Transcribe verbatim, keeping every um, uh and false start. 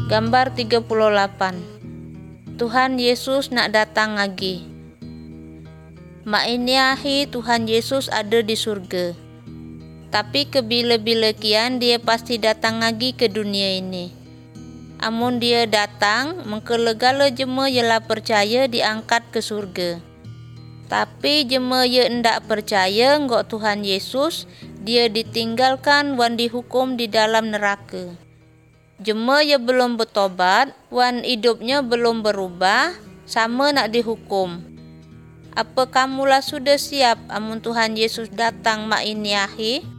Gambar tiga puluh lapan. Tuhan Yesus nak datang lagi. Mainiahi Tuhan Yesus ada di surga. Tapi kebila-bila kian dia pasti datang lagi ke dunia ini. Amun dia datang, mengkelegala jema ialah percaya diangkat ke surga. Tapi jema ye endak percaya ngok Tuhan Yesus, dia ditinggalkan wan dihukum di dalam neraka. Jema ye belum bertobat, wan hidupnya belum berubah, sama nak dihukum. Apa kamulah sudah siap amun Tuhan Yesus datang mak ini akhir?